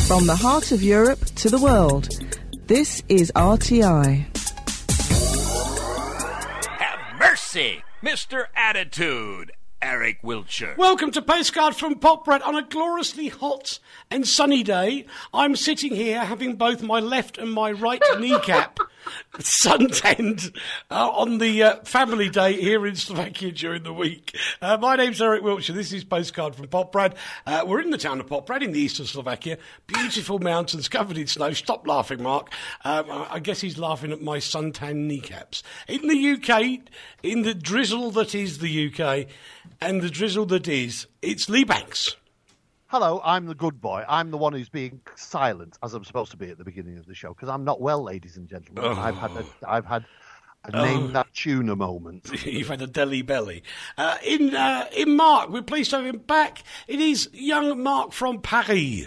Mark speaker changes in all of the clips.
Speaker 1: From the heart of Europe to the world, this is RTI.
Speaker 2: Have mercy, Mr. Attitude, Eric Wiltshire.
Speaker 3: Welcome to Postcard from Poprat on a gloriously hot and sunny day. I'm sitting here having both my left and my right kneecap suntanned on the family day here in Slovakia during the week. My name's Eric Wiltshire. This is Postcard from Poprad. We're in the town of Poprad in the east of Slovakia. Beautiful mountains covered in snow. Stop laughing, Mark. I guess he's laughing at my suntanned kneecaps. In the UK, in the drizzle that is the UK, and the drizzle that is, it's Lee Banks.
Speaker 4: Hello, I'm the good boy. I'm the one who's being silent, as I'm supposed to be at the beginning of the show, because I'm not well, ladies and gentlemen.
Speaker 3: Oh.
Speaker 4: I've had a name that tuna moment.
Speaker 3: You've had a deli belly. In Mark, we're pleased to have him back. It is young Mark from Paris.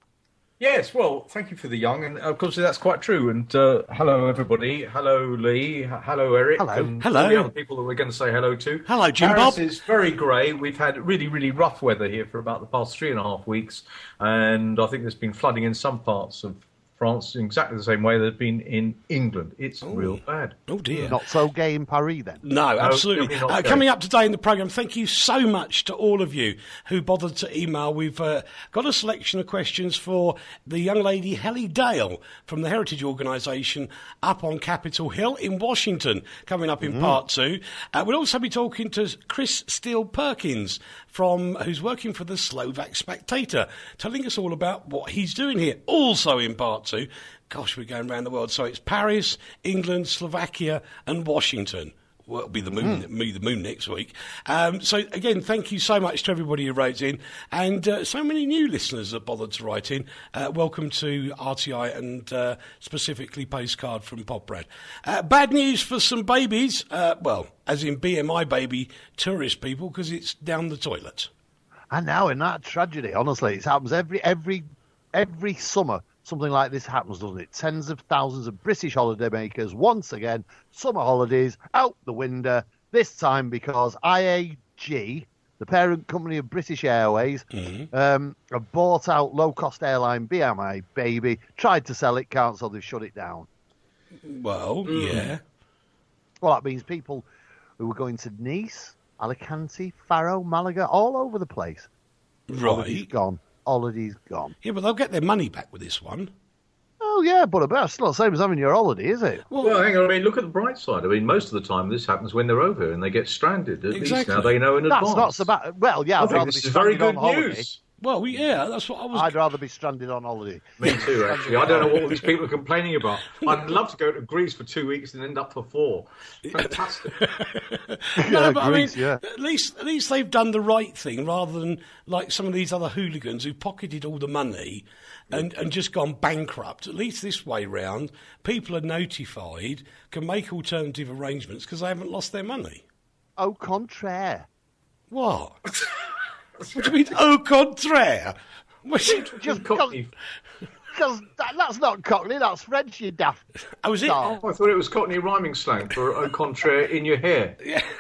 Speaker 5: Yes, well, thank you for the young, and of course that's quite true. And hello, everybody. Hello, Lee. Hello, Eric.
Speaker 4: Hello.
Speaker 5: And
Speaker 3: Hello.
Speaker 5: all the other people that we're going to say hello to.
Speaker 3: Hello, Jim
Speaker 5: Paris
Speaker 3: Bob.
Speaker 5: is very grey. We've had really, really rough weather here for about the past 3.5 weeks, and I think there's been flooding in some parts of France in exactly the same way there's been in England. It's real bad.
Speaker 3: Oh, dear.
Speaker 4: Not so gay in Paris, then.
Speaker 3: No, absolutely.
Speaker 5: definitely not
Speaker 3: Coming
Speaker 5: gay.
Speaker 3: up today in the programme, thank you so much to all of you who bothered to email. We've got a selection of questions for the young lady Helly Dale from the Heritage Organisation up on Capitol Hill in Washington, coming up in part two. We'll also be talking to Chris Steele-Perkins, who's working for the Slovak Spectator, telling us all about what he's doing here. Also in part two, gosh, we're going around the world. So it's Paris, England, Slovakia and Washington. Well, it'll be the moon next week. So, again, thank you so much to everybody who wrote in. And so many new listeners that bothered to write in. Welcome to RTI and specifically Postcard from Poprad. Bad news for some babies. Well, as in BMI baby tourist people, because it's down the toilet.
Speaker 4: And now, in that tragedy, honestly, it happens every summer. Something like this happens, doesn't it? Tens of thousands of British holidaymakers, once again, summer holidays out the window, this time because IAG, the parent company of British Airways, have bought out low-cost airline BMI Baby, tried to sell it, can't, so they've shut it down.
Speaker 3: Well, yeah.
Speaker 4: Well, that means people who were going to Nice, Alicante, Faro, Malaga, all over the place. Holidays
Speaker 3: Right.
Speaker 4: gone. Holidays gone.
Speaker 3: Yeah, but they'll get their money back with this one.
Speaker 4: Oh, yeah, but it's not the same as having your holiday, is it?
Speaker 5: Well, hang on. I mean, look at the bright side. I mean, most of the time this happens when they're over and they get stranded. At least
Speaker 3: Exactly.
Speaker 5: now they know in advance.
Speaker 4: That's not so bad. Well, yeah,
Speaker 5: I
Speaker 4: I'd
Speaker 5: think
Speaker 4: rather
Speaker 5: this
Speaker 4: be
Speaker 5: is very
Speaker 4: stranded
Speaker 5: good
Speaker 4: on holiday.
Speaker 5: news.
Speaker 3: Well, yeah, that's what I was...
Speaker 4: I'd rather be stranded on holiday.
Speaker 5: Me too, actually. I don't know what all these people are complaining about. I'd love to go to Greece for 2 weeks and end up for 4. Fantastic.
Speaker 3: No, but
Speaker 4: Greece,
Speaker 3: I mean,
Speaker 4: yeah.
Speaker 3: at least they've done the right thing rather than like some of these other hooligans who pocketed all the money and just gone bankrupt. At least this way round, people are notified, can make alternative arrangements because they haven't lost their money.
Speaker 4: Au contraire.
Speaker 3: What? What do you mean, au contraire?
Speaker 4: Just
Speaker 5: Cockney.
Speaker 4: because that's not Cockney, that's French, you daft.
Speaker 3: Oh, was it?
Speaker 4: Stop.
Speaker 5: I thought it was Cockney rhyming slang for au contraire in your hair.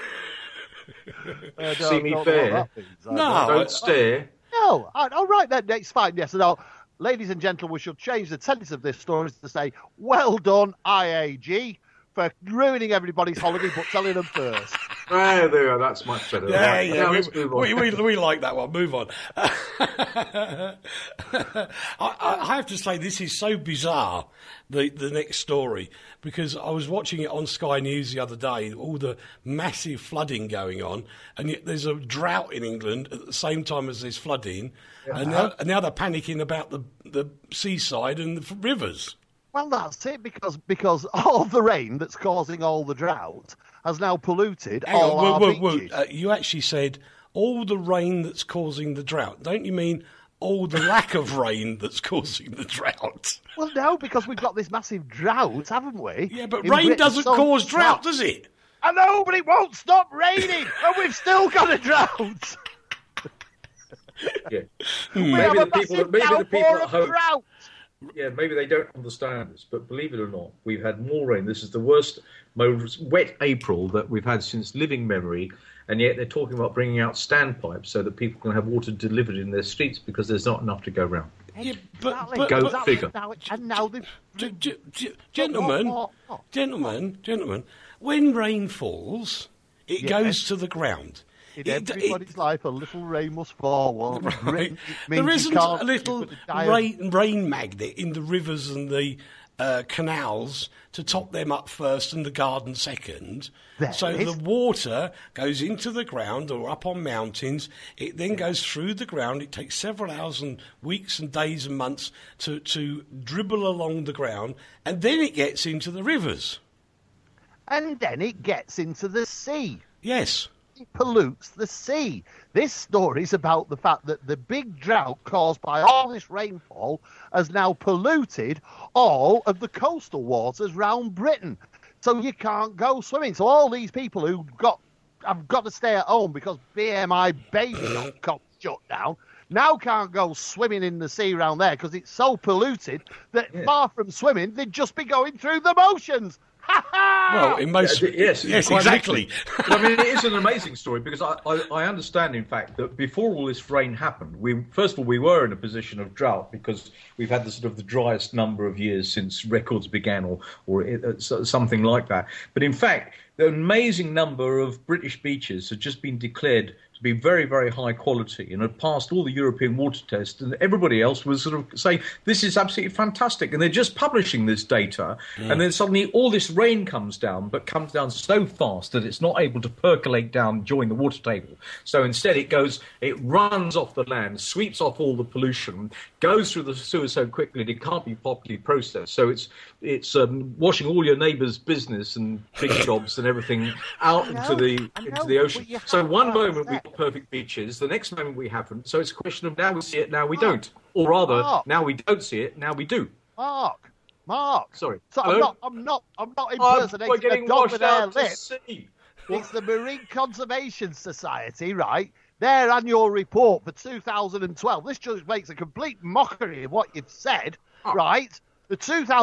Speaker 5: See me fair.
Speaker 3: No.
Speaker 5: Don't stare.
Speaker 4: No, all right, then, it's fine, yes. No, ladies and gentlemen, we should change the tense of this story to say, well done, IAG, for ruining everybody's holiday, but telling them first.
Speaker 5: There we go. That's much better.
Speaker 3: Yeah,
Speaker 5: Right,
Speaker 3: yeah,
Speaker 5: now let's move on.
Speaker 3: we like that one. Move on. I have to say, this is so bizarre, the next story, because I was watching it on Sky News the other day, all the massive flooding going on, and yet there's a drought in England at the same time as there's flooding, and now they're panicking about the seaside and the rivers.
Speaker 4: Well, that's it, because all the rain that's causing all the drought has now polluted all our beaches.
Speaker 3: You actually said all the rain that's causing the drought. Don't you mean all the lack of rain that's causing the drought?
Speaker 4: Well, no, because we've got this massive drought, haven't we?
Speaker 3: Yeah, but
Speaker 4: In
Speaker 3: rain
Speaker 4: Britain,
Speaker 3: doesn't
Speaker 4: so
Speaker 3: cause drought,
Speaker 4: flat.
Speaker 3: does it?
Speaker 4: I know, but it won't stop raining, and we've still got a drought.
Speaker 5: Yeah.
Speaker 4: We have a
Speaker 5: maybe
Speaker 4: massive
Speaker 5: the people
Speaker 4: downpour
Speaker 5: at
Speaker 4: of
Speaker 5: home.
Speaker 4: drought.
Speaker 5: Yeah, maybe they don't understand this, but believe it or not, we've had more rain. This is the worst, most wet April that we've had since living memory, and yet they're talking about bringing out standpipes so that people can have water delivered in their streets because there's not enough to go round.
Speaker 3: Yeah,
Speaker 5: Go figure.
Speaker 4: And now they've...
Speaker 3: Gentlemen, when rain falls, it goes to the ground.
Speaker 4: In everybody's life, a little rain must fall.
Speaker 3: Right. There isn't a little rain magnet in the rivers and the canals to top them up first and the garden second. The water goes into the ground or up on mountains. It then goes through the ground. It takes several hours and weeks and days and months to dribble along the ground, and then it gets into the rivers.
Speaker 4: And then it gets into the sea.
Speaker 3: Yes.
Speaker 4: It pollutes the sea. This story is about the fact that the big drought caused by all this rainfall has now polluted all of the coastal waters round Britain. So you can't go swimming. So all these people who have got to stay at home because BMI baby got shut down now can't go swimming in the sea around there because it's so polluted that far from swimming, they'd just be going through the motions.
Speaker 3: Well, in most...
Speaker 5: Yes,
Speaker 3: exactly.
Speaker 5: I mean, it is an amazing story because I understand, in fact, that before all this rain happened, first of all, we were in a position of drought because we've had the driest number of years since records began or something like that. But in fact, the amazing number of British beaches had just been declared to be very, very high quality and had passed all the European water tests, and everybody else was sort of saying, this is absolutely fantastic. And they're just publishing this data, and then suddenly all this rain comes down, but comes down so fast that it's not able to percolate down, join the water table. So instead it runs off the land, sweeps off all the pollution, goes through the sewer so quickly that it can't be properly processed. So it's washing all your neighbours' business and big jobs and everything out into the ocean. So one moment we've got perfect beaches, the next moment we haven't. So it's a question of now we see it, now we don't, or rather, now we don't see it, now we do.
Speaker 4: Mark.
Speaker 5: Sorry.
Speaker 4: So I'm not impersonating a dog with their lips. It's the Marine Conservation Society, right? Their annual report for 2012. This just makes a complete mockery of what you've said, right? The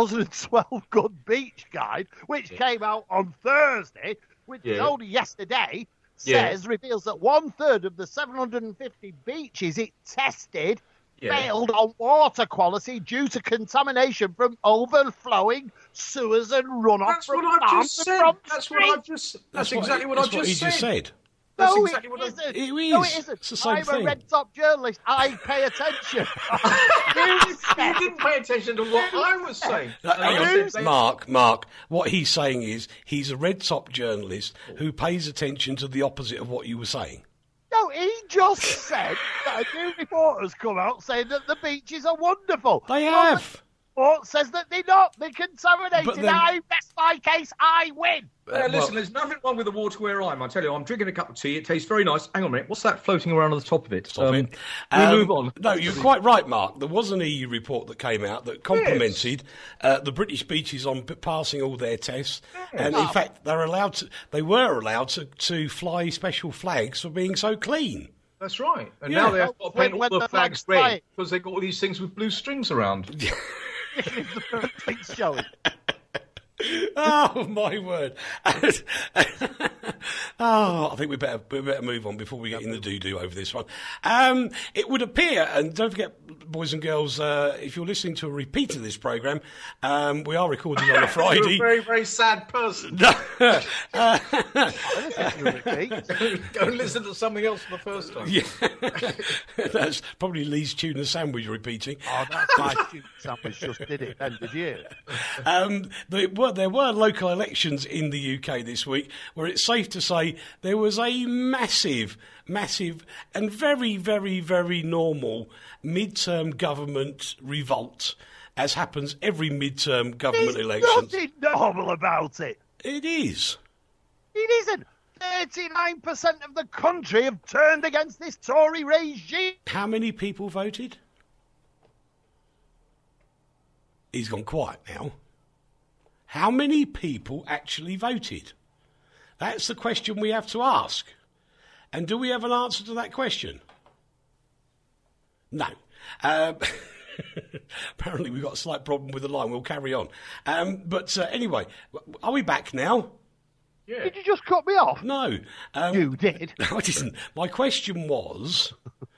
Speaker 4: 2012 Good Beach Guide, which came out on Thursday, which is only yesterday, reveals that 1/3 of the 750 beaches it tested failed on water quality due to contamination from overflowing sewers and runoff from farms and from streets.
Speaker 5: That's exactly what I just said.
Speaker 4: No,
Speaker 3: exactly
Speaker 4: it isn't.
Speaker 3: It is.
Speaker 4: No, it isn't.
Speaker 3: It's the same
Speaker 4: I'm
Speaker 3: thing.
Speaker 4: a red top journalist. I pay attention.
Speaker 5: You didn't pay attention to what I was saying.
Speaker 3: Mark, what he's saying is he's a red top journalist who pays attention to the opposite of what you were saying.
Speaker 4: No, he just said that a new report has come out saying that the beaches are wonderful.
Speaker 3: They have.
Speaker 4: The report says that they're not. They're contaminated. I rest my case. I win.
Speaker 5: Listen, there's nothing wrong with the water where I am. I tell you, I'm drinking a cup of tea. It tastes very nice. Hang on a minute. What's that floating around on the top of it?
Speaker 3: We
Speaker 5: move on.
Speaker 3: No, you're quite right, Mark. There was an EU report that came out that complimented the British beaches on passing all their tests. And in fact, they were allowed to fly special flags for being so clean.
Speaker 5: That's right. And now they have got to paint all the flags red because they've got all these things with blue strings around.
Speaker 4: The first thing showing.
Speaker 3: Oh, my word. I think we better move on before we get in the doo-doo over this one. It would appear, and don't forget, boys and girls, if you're listening to a repeat of this programme, we are recording on a Friday.
Speaker 5: You're a very, very sad person.
Speaker 3: No.
Speaker 5: Go and listen to something else for the first time.
Speaker 3: Yeah. That's probably Lee's tuna sandwich repeating.
Speaker 4: Oh, that's my tuna sandwich just did it then, did you?
Speaker 3: There were local elections in the UK this week where it's safe to say there was a massive and very, very, very normal mid-term government revolt, as happens every mid-term government election.
Speaker 4: There's nothing normal about it.
Speaker 3: It is.
Speaker 4: It isn't. 39% of the country have turned against this Tory regime.
Speaker 3: How many people voted? He's gone quiet now. How many people actually voted? That's the question we have to ask. And do we have an answer to that question? No. Apparently we've got a slight problem with the line. We'll carry on. But anyway, are we back now?
Speaker 5: Yeah.
Speaker 4: Did you just cut me off?
Speaker 3: No.
Speaker 4: You did.
Speaker 3: No, I didn't. My question was,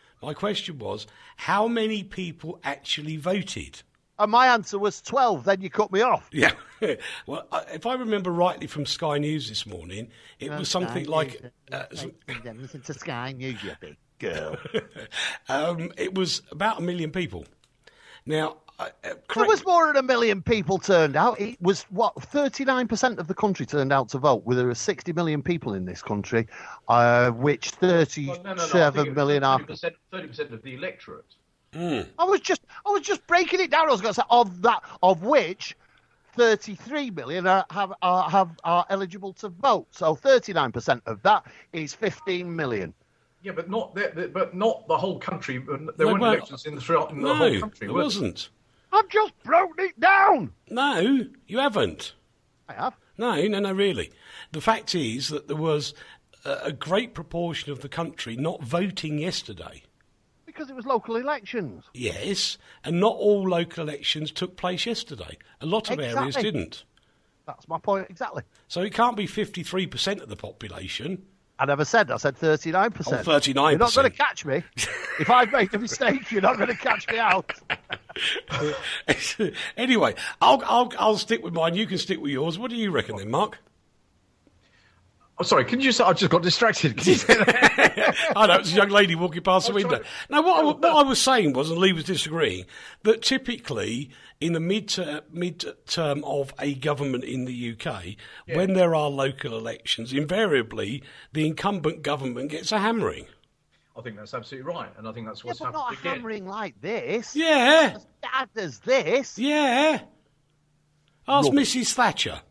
Speaker 3: how many people actually voted?
Speaker 4: And my answer was 12. Then you cut me off.
Speaker 3: Yeah. Well, if I remember rightly from Sky News this morning, it was something like...
Speaker 4: Listen to Sky News, you big girl.
Speaker 3: it was about 1 million people. Now...
Speaker 4: There was more than 1 million people turned out. It was, 39% of the country turned out to vote. Well, there are 60 million people in this country, which 37 million are...
Speaker 5: 30% of the electorate.
Speaker 3: Mm.
Speaker 4: I was just breaking it down. I was going to say, of which 33 million are eligible to vote. So 39% of that is 15 million.
Speaker 5: Yeah, but not the whole country. There weren't elections in the whole country.
Speaker 3: There wasn't.
Speaker 4: I've just broken it down.
Speaker 3: No, you haven't.
Speaker 4: I have.
Speaker 3: No, really. The fact is that there was a great proportion of the country not voting yesterday.
Speaker 4: Because it was local elections.
Speaker 3: Yes, and not all local elections took place yesterday. A lot of areas didn't.
Speaker 4: That's my point, exactly.
Speaker 3: So it can't be 53% of the population.
Speaker 4: I never said. I said 39%.
Speaker 3: Oh, 39%.
Speaker 4: You're not going to catch me. If I've made a mistake, you're not going to catch me out.
Speaker 3: Anyway, I'll stick with mine. You can stick with yours. What do you reckon then, Mark?
Speaker 5: Oh, sorry, can you say... I just got distracted. Can you say that?
Speaker 3: I know, it's a young lady walking past the window. Now, what I was saying was, and Lee was disagreeing, that typically in the mid-term of a government in the UK, when there are local elections, invariably the incumbent government gets a hammering.
Speaker 5: I think that's absolutely right, and I think that's what's
Speaker 4: but
Speaker 5: happened
Speaker 4: not
Speaker 5: again.
Speaker 4: hammering like this.
Speaker 3: Yeah.
Speaker 4: As bad as this.
Speaker 3: Yeah. Ask
Speaker 4: Rubbish.
Speaker 3: Mrs. Thatcher.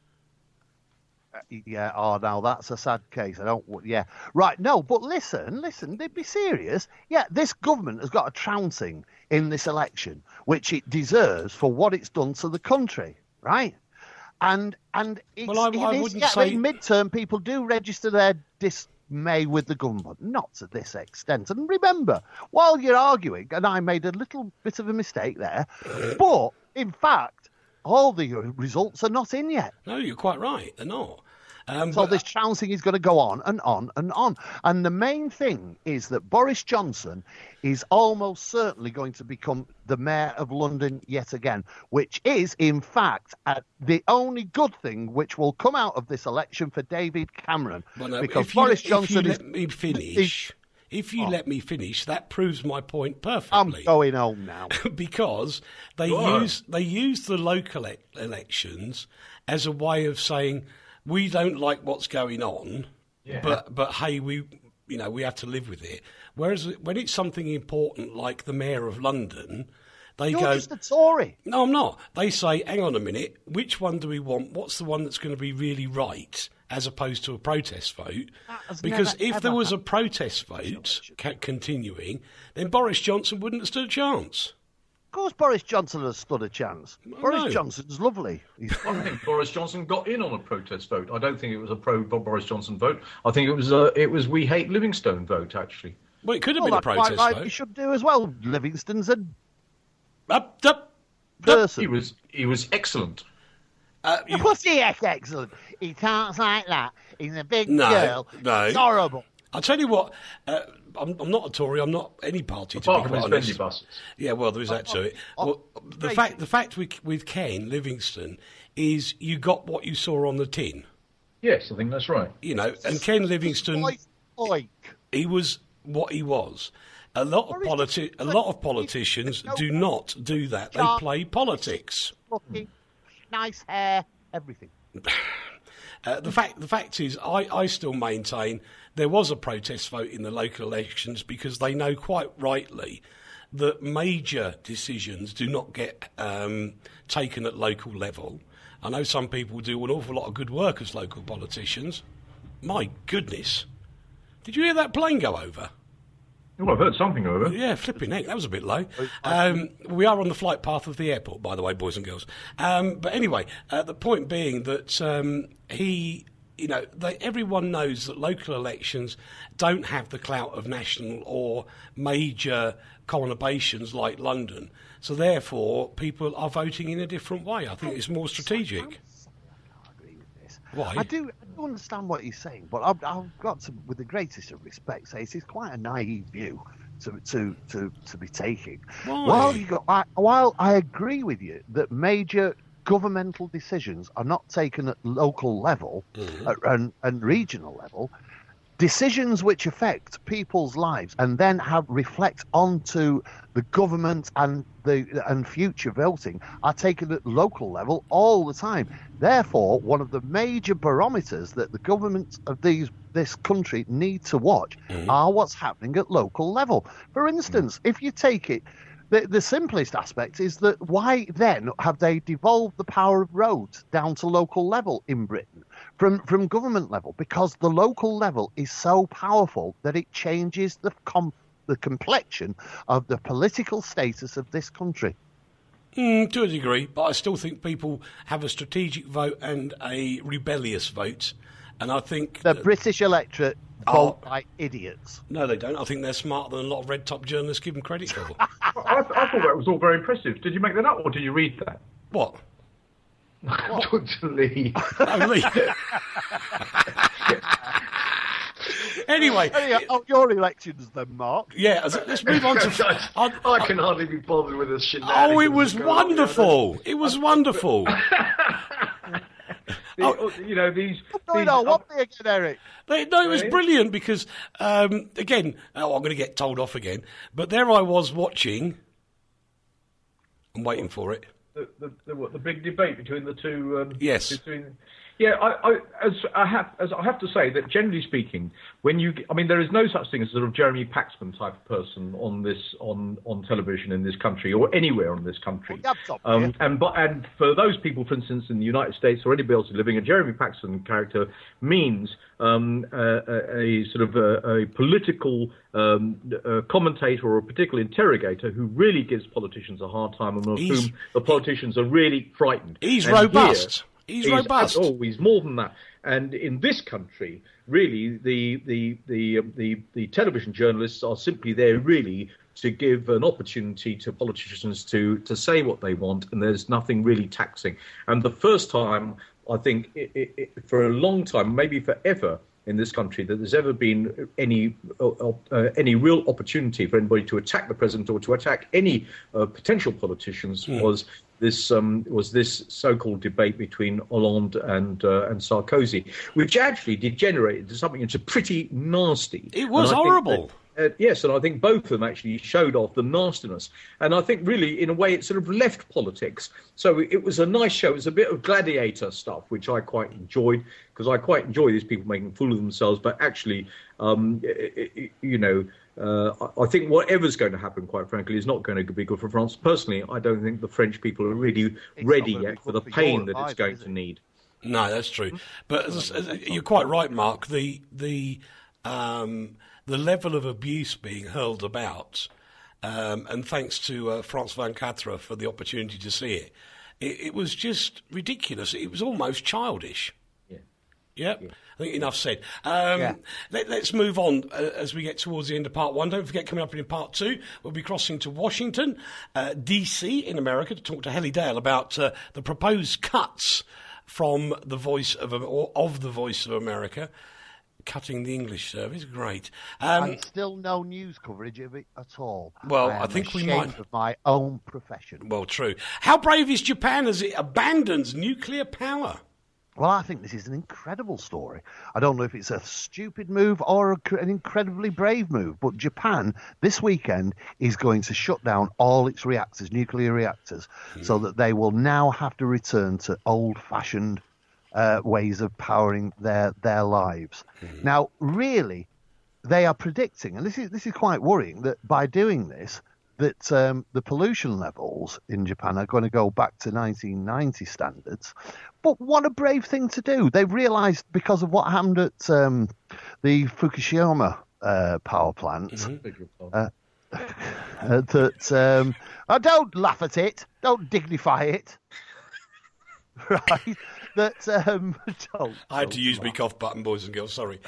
Speaker 4: Yeah, now that's a sad case. Right, no, but listen, they'd be serious. Yeah, this government has got a trouncing in this election, which it deserves for what it's done to the country, right? And it's,
Speaker 3: Well, I wouldn't say...
Speaker 4: in midterm, people do register their dismay with the government, not to this extent. And remember, while you're arguing, and I made a little bit of a mistake there, but, in fact, all the results are not in yet.
Speaker 3: No, you're quite right. They're not.
Speaker 4: So this trouncing is going to go on and on and on. And the main thing is that Boris Johnson is almost certainly going to become the mayor of London yet again, which is, in fact, the only good thing which will come out of this election for David Cameron.
Speaker 3: Well, no,
Speaker 4: because Boris Johnson is...
Speaker 3: If you let me finish, that proves my point perfectly.
Speaker 4: I'm going home now.
Speaker 3: Because they use the local elections as a way of saying, we don't like what's going on, but hey, we have to live with it. Whereas when it's something important like the Mayor of London, they
Speaker 4: You're
Speaker 3: go...
Speaker 4: just a Tory.
Speaker 3: No, I'm not. They say, hang on a minute, which one do we want? What's the one that's going to be really right, as opposed to a protest vote? Because if there was a protest vote continuing, then Boris Johnson wouldn't have stood a chance.
Speaker 4: Of course Boris Johnson has stood a chance. Boris Johnson's lovely.
Speaker 5: I think Boris Johnson got in on a protest vote. I don't think it was a pro-Boris Johnson vote. I think it was We Hate Livingstone vote, actually.
Speaker 3: Well, it could have been a protest
Speaker 4: quite right.
Speaker 3: vote.
Speaker 4: You should do as well. Livingston's a
Speaker 3: Up.
Speaker 4: person.
Speaker 5: He was excellent.
Speaker 4: Of course he is excellent. He talks like that. He's a big girl.
Speaker 3: No.
Speaker 4: It's horrible.
Speaker 3: I'll tell you what, I'm not a Tory, I'm not any party,
Speaker 5: Apart
Speaker 3: to be
Speaker 5: from
Speaker 3: quite
Speaker 5: his
Speaker 3: honest.
Speaker 5: bendy buses.
Speaker 3: Yeah, well, there is that to it. Well, the fact with Ken Livingstone is you got what you saw on the tin.
Speaker 5: Yes, I think that's right.
Speaker 3: You know, and Ken Livingstone, he was what he was. A lot of politicians do not do that. They play politics.
Speaker 4: Nice hair, everything.
Speaker 3: The fact is, I still maintain there was a protest vote in the local elections because they know quite rightly that major decisions do not get taken at local level. I know some people do an awful lot of good work as local politicians. My goodness. Did you hear that plane go over?
Speaker 5: Well, I've heard something over.
Speaker 3: Yeah, flipping heck, that was a bit low. We are on the flight path of the airport, by the way, boys and girls. But anyway, the point being that everyone knows that local elections don't have the clout of national or major conurbations like London. So therefore, people are voting in a different way. I think it's more strategic.
Speaker 4: I can't agree with this.
Speaker 3: Why?
Speaker 4: I do understand what he's saying, but I've got to, with the greatest of respect, say it's quite a naive view to be taking.
Speaker 3: Why?
Speaker 4: While I agree with you that major governmental decisions are not taken at local level and regional level, decisions which affect people's lives and then reflect onto the government and future voting are taken at local level all the time. Therefore, one of the major barometers that the government of this country need to watch are what's happening at local level. For instance, if you take it, the simplest aspect is that why then have they devolved the power of roads down to local level in Britain from government level? Because the local level is so powerful that it changes the complexion of the political status of this country.
Speaker 3: To a degree, but I still think people have a strategic vote and a rebellious vote, and I think
Speaker 4: the British electorate vote by idiots.
Speaker 3: No, they don't. I think they're smarter than a lot of red top journalists give them credit for.
Speaker 5: I thought that was all very impressive. Did you make that up, or did you read that?
Speaker 3: What?
Speaker 5: Totally.
Speaker 3: Anyway,
Speaker 4: your elections then, Mark.
Speaker 3: Yeah, let's move on to...
Speaker 5: I can hardly be bothered with this shenanigans.
Speaker 3: Oh, it was wonderful. It was wonderful.
Speaker 5: These...
Speaker 4: what thing again, Eric?
Speaker 3: No, it was brilliant because, again, I'm going to get told off again, but there I was watching. I'm waiting for it.
Speaker 5: The big debate between the two.
Speaker 3: Yes.
Speaker 5: I have to say that generally speaking, there is no such thing as a sort of Jeremy Paxman type of person on television in this country or anywhere in this country. And for those people, for instance, in the United States or anybody else living, a Jeremy Paxman character means a sort of a political commentator or a particular interrogator who really gives politicians a hard time and of whom the politicians are really frightened.
Speaker 3: He's robust. He's robust.
Speaker 5: Oh, he's more than that. And in this country, really, the television journalists are simply there, really, to give an opportunity to politicians to say what they want, and there's nothing really taxing. And the first time, I think, for a long time, maybe forever, in this country, that there's ever been any real opportunity for anybody to attack the president or to attack any potential politicians was this so-called debate between Hollande and Sarkozy, which actually degenerated into something that's pretty nasty.
Speaker 3: It was horrible.
Speaker 5: Yes, and I think both of them actually showed off the nastiness. And I think really, in a way, it sort of left politics. So it was a nice show. It was a bit of gladiator stuff, which I quite enjoyed, because I quite enjoy these people making a fool of themselves. But actually, I think whatever's going to happen, quite frankly, is not going to be good for France. Personally, I don't think the French people are really ready yet for the pain that it's going to need.
Speaker 3: No, that's true. But you're quite right, Mark. The level of abuse being hurled about, and thanks to France 24 for the opportunity to see it, it was just ridiculous. It was almost childish. Yeah. I think enough said. Let's move on as we get towards the end of part one. Don't forget, coming up in part two, we'll be crossing to Washington, D.C. in America, to talk to Helly Dale about the proposed cuts from the Voice of the Voice of America. Cutting the English service, great.
Speaker 4: And still no news coverage of it at all.
Speaker 3: Well, I think we might.
Speaker 4: Of my own profession.
Speaker 3: Well, true. How brave is Japan as it abandons nuclear power?
Speaker 4: Well, I think this is an incredible story. I don't know if it's a stupid move or an incredibly brave move, but Japan this weekend is going to shut down all its nuclear reactors, so that they will now have to return to old-fashioned ways of powering their lives. Now, really, they are predicting, and this is quite worrying, that by doing this, that the pollution levels in Japan are going to go back to 1990 standards. But what a brave thing to do! They've realised, because of what happened at the Fukushima power plant, that don't laugh at it, don't dignify it, right? That
Speaker 3: I had to use my cough button, boys and girls. Sorry.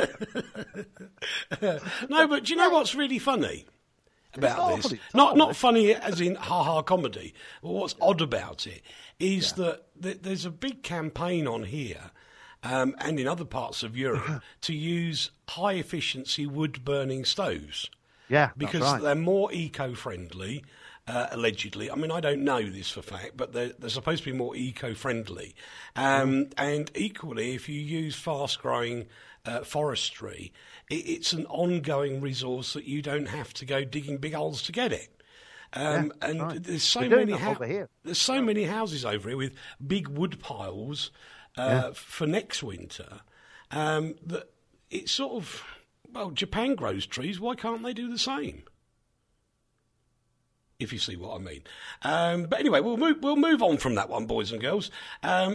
Speaker 3: No, but do you know what's really funny about this? Not funny as in ha-ha comedy. But what's odd about it is that there's a big campaign on here and in other parts of Europe to use high-efficiency wood-burning stoves.
Speaker 4: Yeah,
Speaker 3: because
Speaker 4: that's right.
Speaker 3: they're more eco-friendly, allegedly. I mean, I don't know this for fact, but they're supposed to be more eco-friendly. And equally, if you use fast-growing forestry, it's an ongoing resource that you don't have to go digging big holes to get it. And
Speaker 4: right.
Speaker 3: there's so
Speaker 4: We're doing
Speaker 3: many
Speaker 4: that over here.
Speaker 3: there's so many houses over here with big wood piles for next winter that it's sort of, well, Japan grows trees. Why can't they do the same? If you see what I mean. But anyway, we'll move on from that one, boys and girls. Are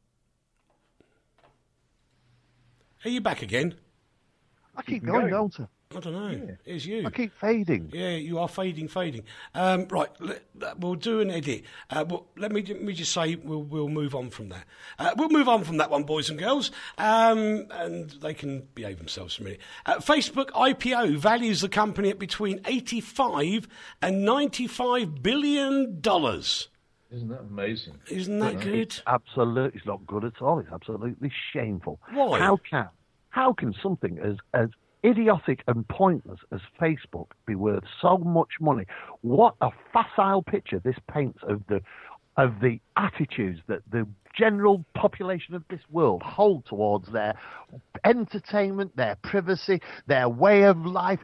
Speaker 3: you back again?
Speaker 4: I keep going, don't I?
Speaker 3: I don't know. Yeah. It's you.
Speaker 4: I keep fading.
Speaker 3: Yeah, you are fading. Right, we'll do an edit. Let me just say we'll move on from that. We'll move on from that one, boys and girls, and they can behave themselves for a minute. Facebook IPO values the company at between $85 and $95 billion.
Speaker 5: Isn't that amazing?
Speaker 3: Isn't that good?
Speaker 4: It's not good at all. It's absolutely shameful.
Speaker 3: Why?
Speaker 4: How can something as idiotic and pointless as Facebook be worth so much money? What a facile picture this paints of the attitudes that the general population of this world hold towards their entertainment, their privacy, their way of life.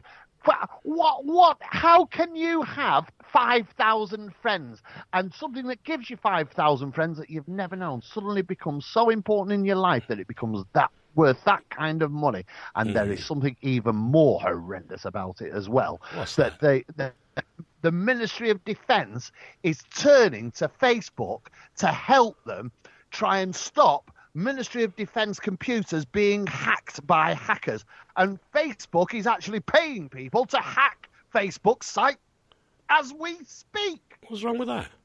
Speaker 4: What? How can you have 5,000 friends and something that gives you 5,000 friends that you've never known suddenly becomes so important in your life that it becomes that worth that kind of money? And there is something even more horrendous about it as well.
Speaker 3: What's
Speaker 4: that? The Ministry of Defence is turning to Facebook to help them try and stop Ministry of Defence computers being hacked by hackers. And Facebook is actually paying people to hack Facebook's site as we speak.
Speaker 3: What's wrong with that?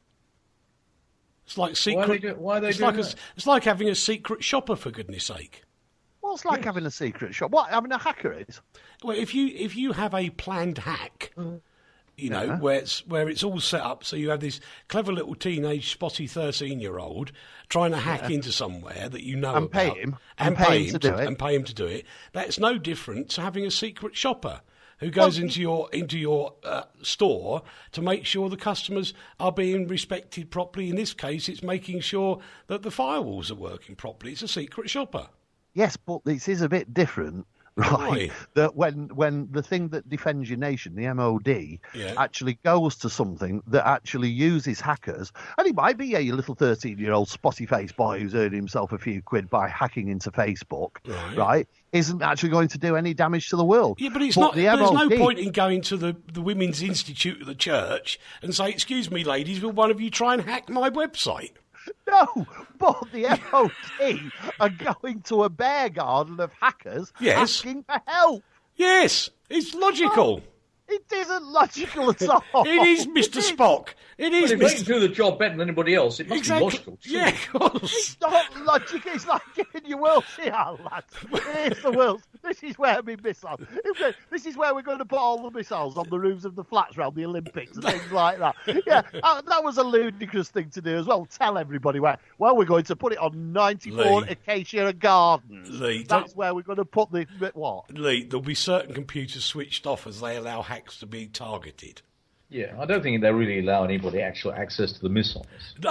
Speaker 3: It's like secret.
Speaker 5: Why are they doing that?
Speaker 3: It's like having a secret shopper, for goodness sake.
Speaker 4: Well, it's like having a secret shop. What having a hacker is?
Speaker 3: Well, if you have a planned hack, you know, where it's all set up, so you have this clever little teenage spotty 13-year-old trying to hack into somewhere that you know
Speaker 4: and
Speaker 3: about,
Speaker 4: pay him
Speaker 3: and pay him to do it. That's no different to having a secret shopper who goes into your store to make sure the customers are being respected properly. In this case, it's making sure that the firewalls are working properly. It's a secret shopper.
Speaker 4: Yes, but this is a bit different, right?
Speaker 3: Why?
Speaker 4: That when the thing that defends your nation, the MOD,
Speaker 3: Yeah.
Speaker 4: actually goes to something that actually uses hackers, and it might be your little 13-year-old spotty-faced boy who's earning himself a few quid by hacking into Facebook, right? Isn't actually going to do any damage to the world.
Speaker 3: Yeah, but it's not.
Speaker 4: The
Speaker 3: There's
Speaker 4: MOD,
Speaker 3: no point in going to the Women's Institute of the church and say, "Excuse me, ladies, will one of you try and hack my website?"
Speaker 4: No, but the MOD are going to a bear garden of hackers asking for help.
Speaker 3: Yes, it's logical.
Speaker 4: It isn't logical at all.
Speaker 3: It is, Mr. Spock. It is,
Speaker 5: Well, if they can
Speaker 3: Mr.
Speaker 5: do the job better than anybody else, it must be logical.
Speaker 3: Yeah, of course.
Speaker 4: It's not logical. It's like giving you world. Yeah, lads. Here's the world. This is where we missiles. This is where we're going to put all the missiles on the roofs of the flats around the Olympics and things like that. Yeah, that was a ludicrous thing to do as well. Tell everybody where. Well, we're going to put it on 94 Acacia Gardens.
Speaker 3: Lee,
Speaker 4: That's where we're going to put the what?
Speaker 3: Lee, there'll be certain computers switched off as they allow hacks to be targeted.
Speaker 5: Yeah, I don't think they really allow anybody actual access to the missiles.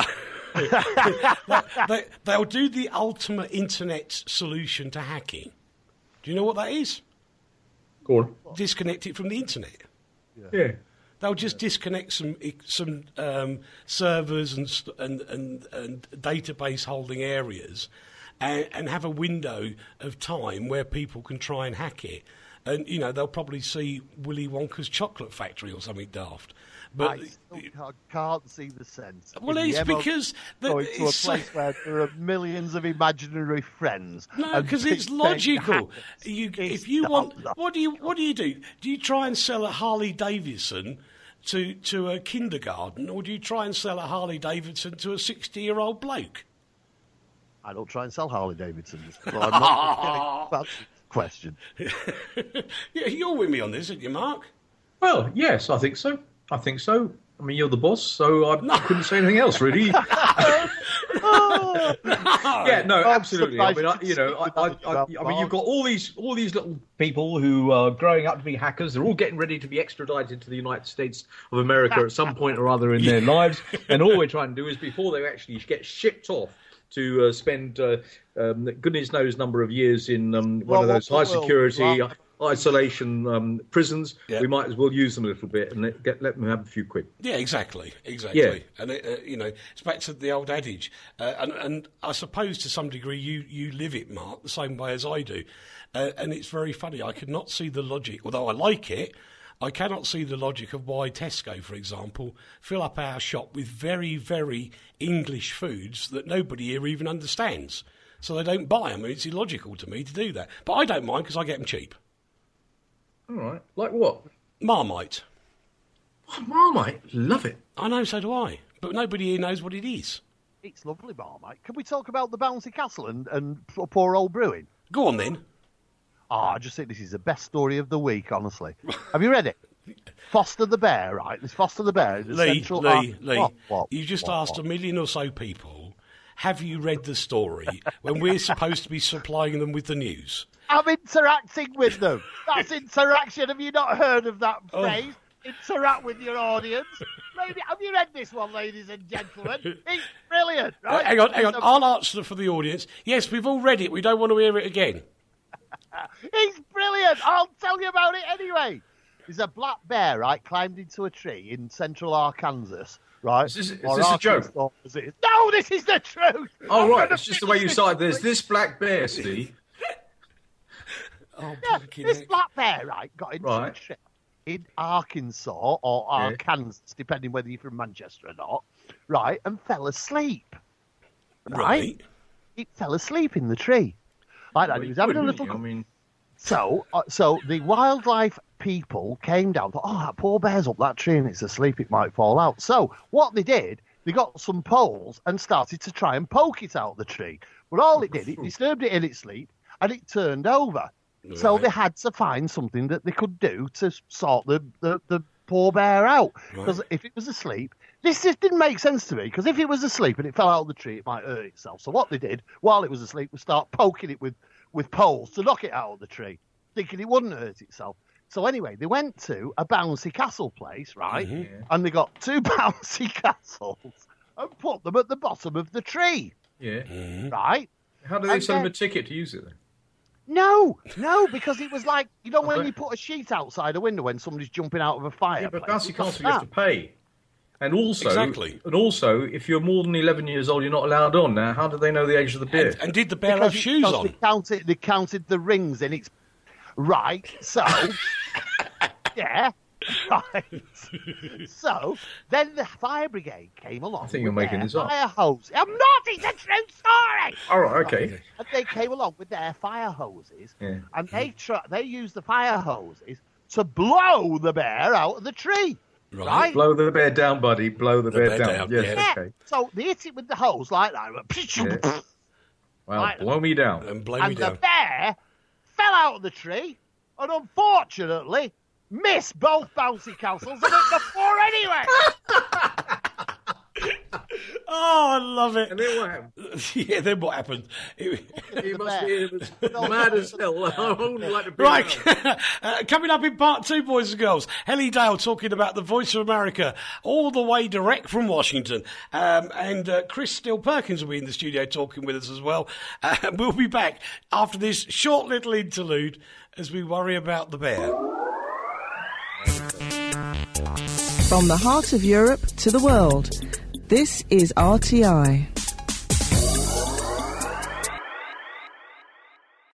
Speaker 3: They'll do the ultimate internet solution to hacking. Do you know what that is?
Speaker 5: Go on.
Speaker 3: Disconnect it from the internet.
Speaker 5: Yeah.
Speaker 3: They'll just disconnect some servers and database holding areas, and have a window of time where people can try and hack it. And they'll probably see Willy Wonka's chocolate factory or something daft. But
Speaker 4: I can't see the sense.
Speaker 3: Well, it's because
Speaker 4: going to a place where there are millions of imaginary friends.
Speaker 3: No, because it's logical. If you want, what do you do? Do you try and sell a Harley Davidson to a kindergarten, or do you try and sell a Harley Davidson to a 60-year-old bloke?
Speaker 4: I don't try and sell Harley Davidsons. So I'm not getting question.
Speaker 3: Yeah, you're with me on this, aren't you, Mark?
Speaker 5: Well, yes, I think so. I mean, you're the boss, so I couldn't say anything else, really. Yeah, no, absolutely. I mean,
Speaker 4: surprised
Speaker 5: I mean, you've got all these little people who are growing up to be hackers. They're all getting ready to be extradited to the United States of America at some point or other in their lives. And all we're trying to do is, before they actually get shipped off to spend goodness knows number of years in one of those high security isolation prisons, we might as well use them a little bit and let them have a few quid.
Speaker 3: Yeah, exactly.
Speaker 5: Yeah.
Speaker 3: And it's back to the old adage, and I suppose to some degree you live it, Mark, the same way as I do, and it's very funny. I could not see the logic, although I like it. I cannot see the logic of why Tesco, for example, fill up our shop with very, very English foods that nobody here even understands. So they don't buy them. It's illogical to me to do that. But I don't mind because I get them cheap.
Speaker 5: All right. Like what?
Speaker 3: Marmite.
Speaker 5: Oh, Marmite? Love it.
Speaker 3: I know, so do I. But nobody here knows what it is.
Speaker 4: It's lovely, Marmite. Can we talk about the Bouncy Castle and poor old brewing?
Speaker 3: Go on, then.
Speaker 4: I just think this is the best story of the week, honestly. Have you read it? Foster the Bear, right? This Foster the Bear.
Speaker 3: Lee, you just asked a million or so people, have you read the story when we're supposed to be supplying them with the news?
Speaker 4: I'm interacting with them. That's interaction. Have you not heard of that phrase? Interact with your audience. Maybe, have you read this one, ladies and gentlemen? It's brilliant, right?
Speaker 3: Hang on. I'll answer for the audience. Yes, we've all read it. We don't want to hear it again.
Speaker 4: It's brilliant. I'll tell you about it anyway. There's a black bear, right, climbed into a tree in central Arkansas, right?
Speaker 5: Is this a joke?
Speaker 4: No, this is the truth.
Speaker 5: Oh, right. It's just the way you started. There's this black bear, Steve.
Speaker 4: This black bear, right, got into a tree in Arkansas or Arkansas, depending whether you're from Manchester or not, right, and fell asleep. Right? It fell asleep in the tree. Like that. He was having a little... So the wildlife people came down, thought, that poor bear's up that tree and it's asleep, it might fall out. So what they did, they got some poles and started to try and poke it out of the tree. But all it did, it disturbed it in its sleep and it turned over. Right. So they had to find something that they could do to sort the poor bear out. Because if it was asleep, this just didn't make sense to me, because if it was asleep and it fell out of the tree, it might hurt itself. So what they did, while it was asleep, was start poking it with poles to knock it out of the tree, thinking it wouldn't hurt itself. So anyway, they went to a bouncy castle place, right? Mm-hmm. And they got 2 bouncy castles and put them at the bottom of the tree.
Speaker 5: Yeah.
Speaker 4: Mm-hmm. Right?
Speaker 5: How do they sell them a ticket to use it then?
Speaker 4: No, because it was like, when you put a sheet outside a window when somebody's jumping out of a fire.
Speaker 5: Yeah, but bouncy castle, you have to pay. And also, if you're more than 11 years old, you're not allowed on. Now, how do they know the age of the beer?
Speaker 3: And did the bear have shoes on?
Speaker 4: They counted the rings in its... Right, so... yeah, right. So, then the fire brigade came along.
Speaker 5: I think you're making this up.
Speaker 4: Fire hose. I'm not, it's a true story!
Speaker 5: All right, okay.
Speaker 4: And they came along with their fire hoses, and they used the fire hoses to blow the bear out of the tree. Right.
Speaker 5: Blow the bear down, buddy. Blow the bear down. Yes,
Speaker 4: yeah. Okay. So they hit it with the hose like that.
Speaker 5: Yeah. Well, blow me down.
Speaker 3: And the
Speaker 4: bear fell out of the tree and unfortunately missed both bouncy castles and hit the floor anyway.
Speaker 3: Oh, I love it.
Speaker 5: And then what happened?
Speaker 3: Yeah, then what happened?
Speaker 5: He must be mad as hell. I wouldn't like to be
Speaker 3: right. Coming up in part 2, boys and girls, Helly Dale talking about the Voice of America, all the way direct from Washington. And Chris Steele-Perkins will be in the studio talking with us as well. We'll be back after this short little interlude as we worry about the bear.
Speaker 1: From the heart of Europe to the world, this is RTI.